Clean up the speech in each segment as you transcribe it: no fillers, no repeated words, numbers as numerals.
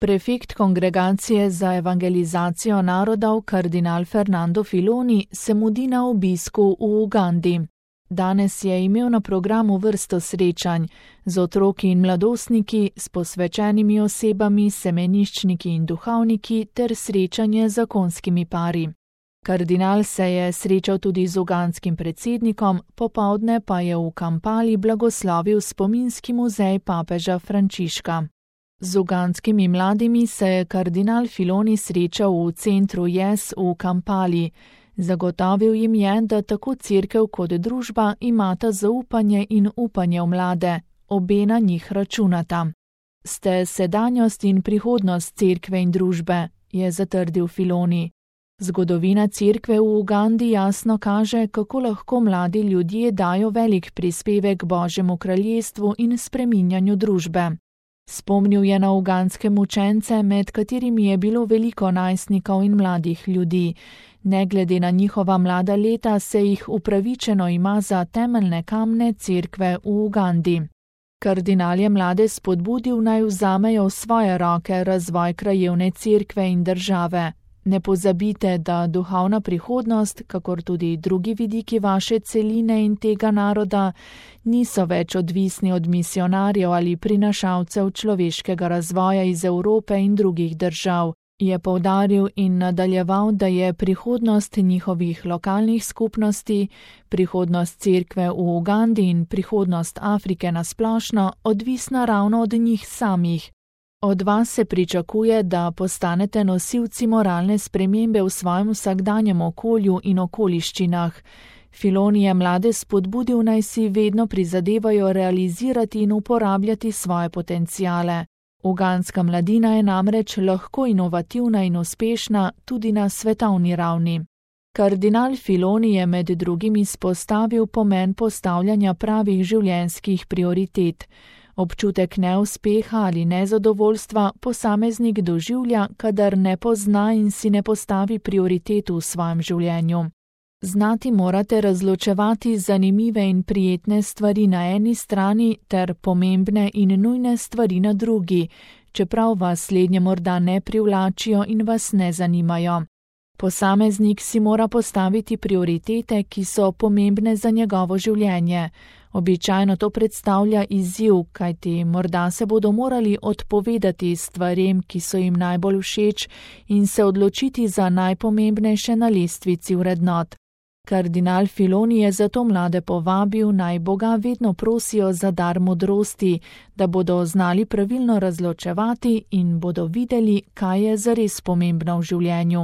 Prefekt Kongregacije za evangelizacijo narodov kardinal Fernando Filoni se mudi na obisku v Ugandi. Danes je imel na programu vrsto srečanj z otroki in mladostniki, s posvečenimi osebami, semeniščniki in duhovniki ter srečanje z zakonskimi pari. Kardinal se je srečal tudi z ugandskim predsednikom, popoldne pa je v Kampali blagoslovil spominski muzej papeža Frančiška. Z ugandskimi mladimi se je kardinal Filoni srečal v centru Yes v Kampali. Zagotovil jim je, da tako cerkev kot družba imata zaupanje in upanje v mlade, obe na njih računata. Ste sedanjost in prihodnost cerkve in družbe, je zatrdil Filoni. Zgodovina cerkve v Ugandi jasno kaže, kako lahko mladi ljudje dajo velik prispevek Božjemu kraljestvu in spreminjanju družbe. Spomnil je na ugandske mučence, med katerimi je bilo veliko najstnikov in mladih ljudi. Ne glede na njihova mlada leta se jih upravičeno ima za temeljne kamne cerkve v Ugandi. Kardinal je mlade spodbudil, naj vzamejo v svoje roke razvoj krajevne cerkve in države. Ne pozabite, da duhovna prihodnost, kakor tudi drugi vidiki vaše celine in tega naroda, niso več odvisni od misionarjev ali prinašalcev človeškega razvoja iz Evrope in drugih držav, je poudaril in nadaljeval, da je prihodnost njihovih lokalnih skupnosti, prihodnost cerkve v Ugandi in prihodnost Afrike nasplošno odvisna ravno od njih samih. Od vas se pričakuje, da postanete nosilci moralne spremembe v svojem vsakdanjem okolju in okoliščinah. Filoni je mlade spodbudil, naj si vedno prizadevajo realizirati in uporabljati svoje potenciale. Ugandska mladina je namreč lahko inovativna in uspešna tudi na svetovni ravni. Kardinal Filoni je med drugim izpostavil pomen postavljanja pravih življenjskih prioritet. Občutek neuspeha ali nezadovoljstva posameznik doživlja, kadar ne pozna in si ne postavi prioritet v svojem življenju. Znati morate razločevati zanimive in prijetne stvari na eni strani ter pomembne in nujne stvari na drugi, čeprav vas slednje morda ne privlačijo in vas ne zanimajo. Posameznik si mora postaviti prioritete, ki so pomembne za njegovo življenje. Običajno to predstavlja izziv, kajti morda se bodo morali odpovedati stvarem, ki so jim najbolj všeč, in se odločiti za najpomembnejše na lestvici vrednot. Kardinal Filoni je zato mlade povabil, naj Boga vedno prosijo za dar modrosti, da bodo znali pravilno razločevati in bodo videli, kaj je zares pomembno v življenju.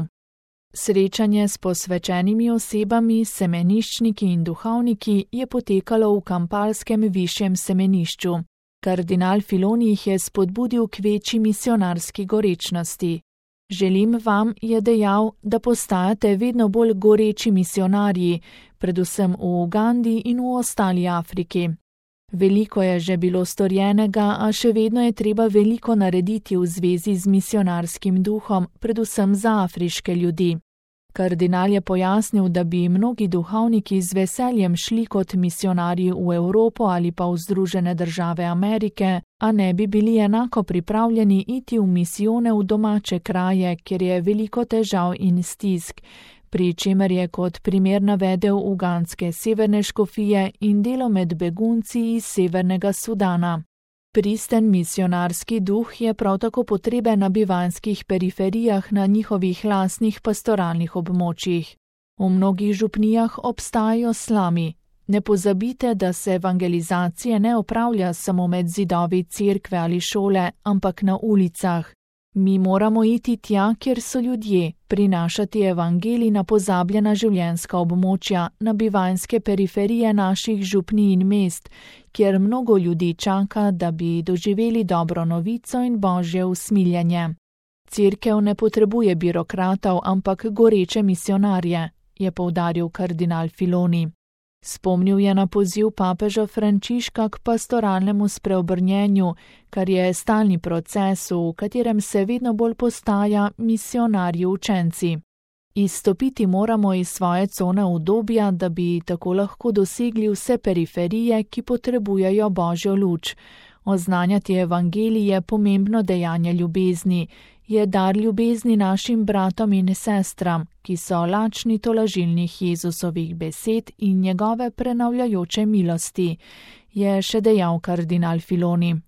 Srečanje s posvečenimi osebami, semeniščniki in duhovniki je potekalo v kampalskem višjem semenišču. Kardinal Filoni jih je spodbudil k večji misionarski gorečnosti. Želim vam, je dejal, da postajate vedno bolj goreči misionarji, predvsem v Ugandi in v ostali Afriki. Veliko je že bilo storjenega, a še vedno je treba veliko narediti v zvezi z misionarskim duhom, predvsem za afriške ljudi. Kardinal je pojasnil, da bi mnogi duhovniki z veseljem šli kot misionarji v Evropo ali pa v Združene države Amerike, a ne bi bili enako pripravljeni iti v misijone v domače kraje, kjer je veliko težav in stisk, pri čemer je kot primer navedel ugandske severne škofije in delo med begunci iz Severnega Sudana. Pristen misionarski duh je prav tako potreben na bivanjskih periferijah na njihovih lastnih pastoralnih območjih. V mnogih župnijah obstajajo slami. Ne pozabite, da se evangelizacije ne opravlja samo med zidovi cerkve ali šole, ampak na ulicah. Mi moramo iti tja, kjer so ljudje, prinašati evangelij na pozabljena življenjska območja, na bivanjske periferije naših župnij in mest, kjer mnogo ljudi čaka, da bi doživeli dobro novico in Božje usmiljenje. Cerkev ne potrebuje birokratov, ampak goreče misionarje, je poudaril kardinal Filoni. Spomnil je na poziv papeža Frančiška k pastoralnemu spreobrnjenju, kar je stalni proces, v katerem se vedno bolj postaja misionarji učenci. Izstopiti moramo iz svoje cone udobja, da bi tako lahko dosegli vse periferije, ki potrebujejo Božjo luč. Oznanjati evangelij je pomembno dejanje ljubezni, je dar ljubezni našim bratom in sestram, ki so lačni tolažilnih Jezusovih besed in njegove prenavljajoče milosti, je še dejal kardinal Filoni.